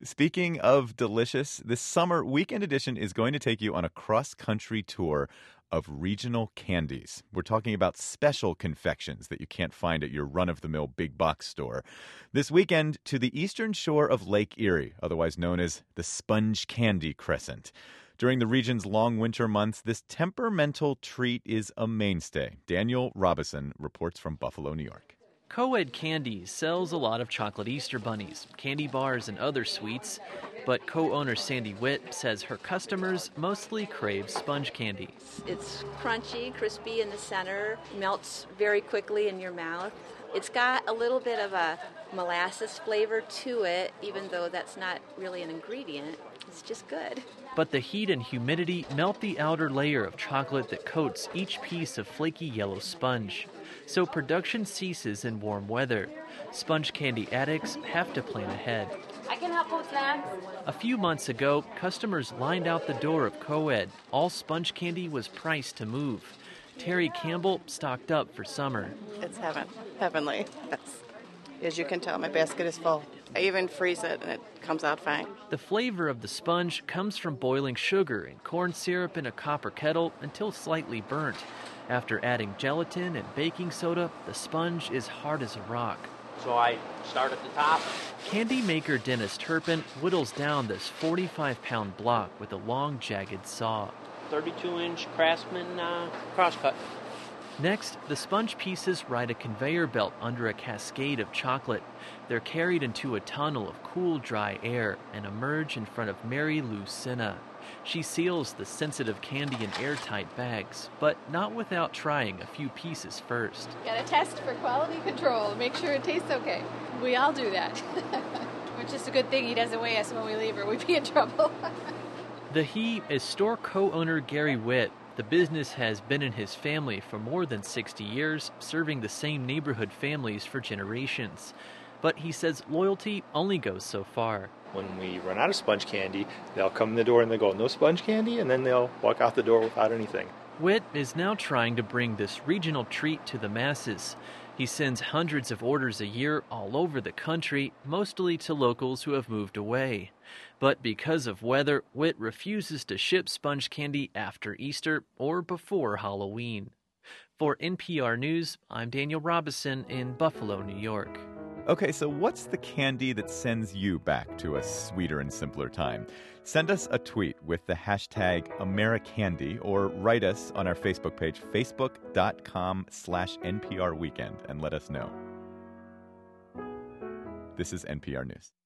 Speaking of delicious, this summer, Weekend Edition is going to take you on a cross-country tour of regional candies. We're talking about special confections that you can't find at your run-of-the-mill big box store. This weekend, to the eastern shore of Lake Erie, otherwise known as the Sponge Candy Crescent. During the region's long winter months, this temperamental treat is a mainstay. Daniel Robison reports from Buffalo, New York. Co-Ed Candy sells a lot of chocolate Easter bunnies, candy bars, and other sweets, but co-owner Sandy Witt says her customers mostly crave sponge candy. It's crunchy, crispy in the center, melts very quickly in your mouth. It's got a little bit of a molasses flavor to it, even though that's not really an ingredient. It's just good. But the heat and humidity melt the outer layer of chocolate that coats each piece of flaky yellow sponge. So production ceases in warm weather. Sponge candy addicts have to plan ahead. I can help with snacks. A few months ago, customers lined out the door of Co-Ed. All sponge candy was priced to move. Terry Campbell stocked up for summer. It's heavenly. As you can tell, my basket is full. I even freeze it and it comes out fine. The flavor of the sponge comes from boiling sugar and corn syrup in a copper kettle until slightly burnt. After adding gelatin and baking soda, the sponge is hard as a rock. So I start at the top. Candy maker Dennis Turpin whittles down this 45-pound block with a long, jagged saw. 32-inch Craftsman crosscut. Next, the sponge pieces ride a conveyor belt under a cascade of chocolate. They're carried into a tunnel of cool, dry air and emerge in front of Mary Lou Sinna. She seals the sensitive candy in airtight bags, but not without trying a few pieces first. Got to test for quality control, make sure it tastes okay. We all do that. Which is a good thing he doesn't weigh us when we leave or we'd be in trouble. The he is store co-owner Gary Witt. The business has been in his family for more than 60 years, serving the same neighborhood families for generations. But he says loyalty only goes so far. When we run out of sponge candy, they'll come in the door and they'll go, "No sponge candy?" And then they'll walk out the door without anything. Witt is now trying to bring this regional treat to the masses. He sends hundreds of orders a year all over the country, mostly to locals who have moved away. But because of weather, Witt refuses to ship sponge candy after Easter or before Halloween. For NPR News, I'm Daniel Robison in Buffalo, New York. Okay, so what's the candy that sends you back to a sweeter and simpler time? Send us a tweet with the hashtag AmeriCandy or write us on our Facebook page, facebook.com/NPR Weekend, and let us know. This is NPR News.